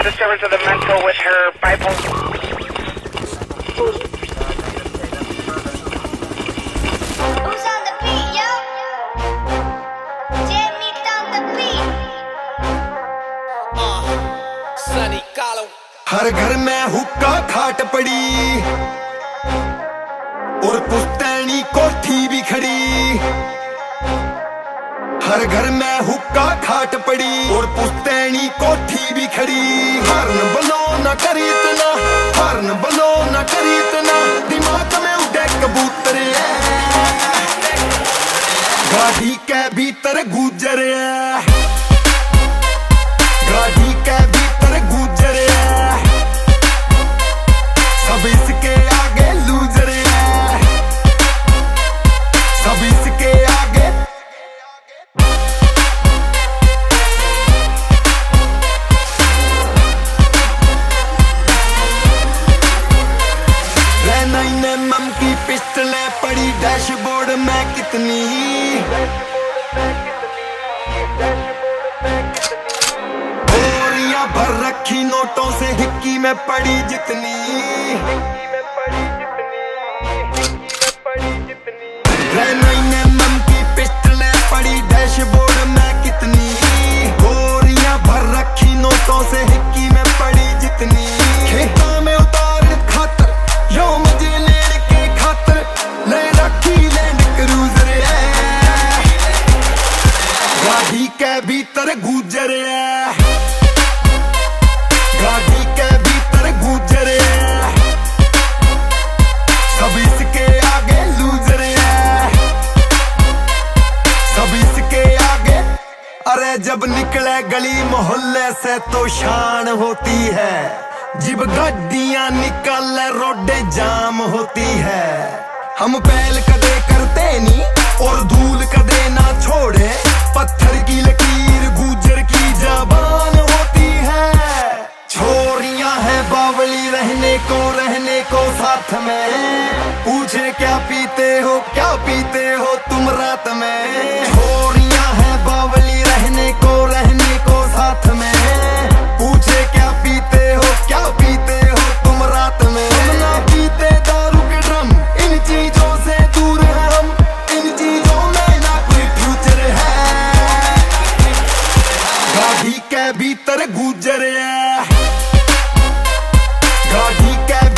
disturbance of the mental with her bipolar. Who's on the beat, yo? Jamie on the beat. Sunny Kalu. हर घर में हुक्का खाट पड़ी और पुश्तैनी कोठी भी खड़ी। हर घर में हुक्का खाट पड़ी और पुश्तैनी कोठी भी खड़ी। हर्न बनो न करी इतना, हर्न बनो न करी इतना, दिमाग में उड़े कबूतर है। गाड़ी के भीतर गुजर है, गाड़ी के भीतर गुजर है। सब इसके आगे लूजर है, सब इसके आगे। मम की पिस्टलें पड़ी डैशबोर्ड में कितनी, बोरियां भर रखी नोटों से हिक्की में पड़ी जितनी। मम की पिस्टलें पड़ी डैशबोर्ड में कितनी, बोरियां भर रखी नोटों से हिक्की में पड़ी जितनी। खेतों में उतार खातर यो मुझे लेने के खातर ले रखी लैंड क्रूजर है। गाड़ी के भीतर गुजर है, गाड़ी के भीतर गुजर है। सब इसके आगे लूजर है, सब इसके आगे। अरे जब निकले गली मोहल्ले से तो शान होती है, जब गड्डियां निकल रोडे जाम होती है। हम पहल कदे करते नहीं और धूल कदे ना छोड़े, पत्थर की लकीर गुजर की जबान होती है। छोरियां हैं बावली रहने को साथ में, पूछे क्या पीते हो तुम रात में। छोरियां हैं बावली रहने को साथ में, पूछे क्या पीते हो तुम रात में। हम ना पीते दारू के ड्रम, इन चीजों से दूर है हम, इन चीजों में ना कोई फ्यूचर है। गाड़ी के भीतर गुजर है, गाड़ी के